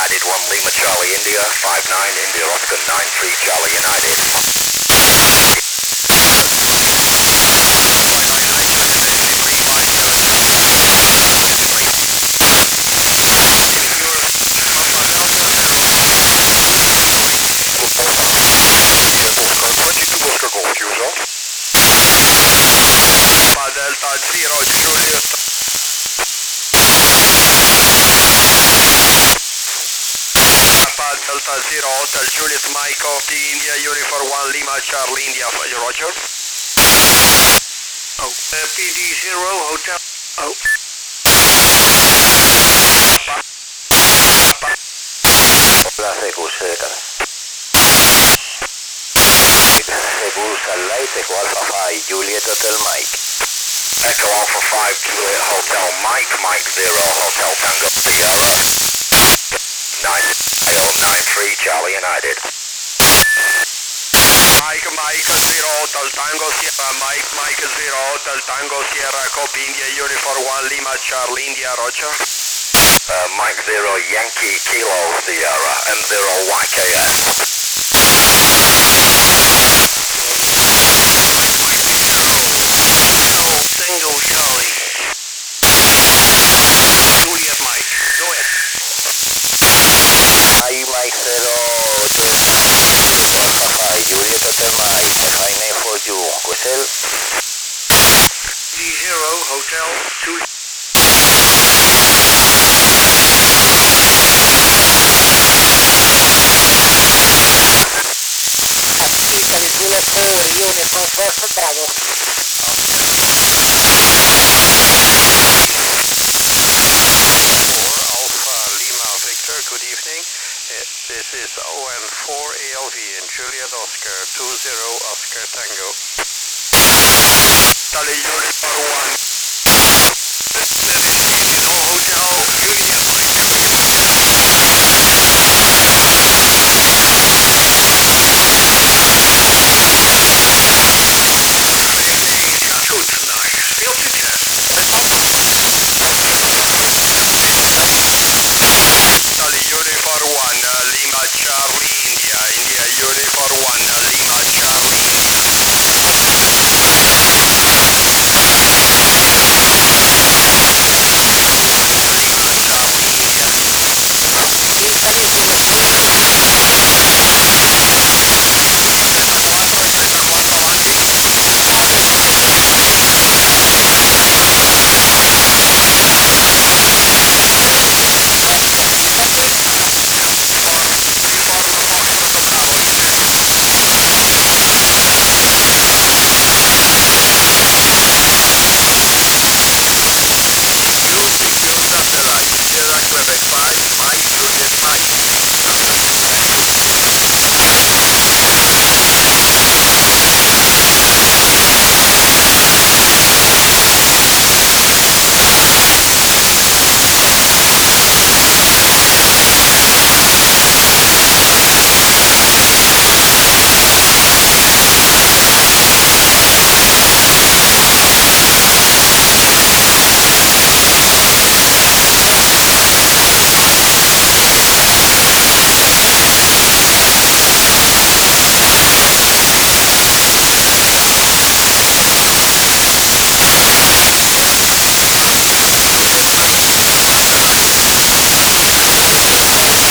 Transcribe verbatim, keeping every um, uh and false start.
United, one Lima Charlie India, five nine India Oscar nine three Charlie United. twenty-two Oscar Golf, Q S O. Papa Delta zero Juliet. Papa Delta zero Hotel Juliet Mike copy India Uniform one Lima Charlie India Roger. Oh, uh, P D zero Hotel. Oh. Papa. Papa. Hola, Secus, Secus. Secus al light, Echo Alpha five, Juliet Hotel Mike. Echo Alpha five, Juliet Hotel Mike, Mike zero, Hotel Tango Sierra. nine zero nine three Charlie United. Mike, Mike zero Hotel Tango Sierra, Mike, Mike zero Hotel Tango Sierra, copy India Uniform one Lima Charlie India Roger. Uh, Mike zero Yankee Kilo Sierra, M zero Y K S. Tango Charlie. Juliet Mike, go ahead. Hi Mike zero Hi Juliet Hotel Mike, five nine four you, Giselle. D zero Hotel two. Alpha Lima Victor, good evening. Uh, this is O N four A L V in Juliet Oscar two zero Oscar Tango. Charlie Uniform one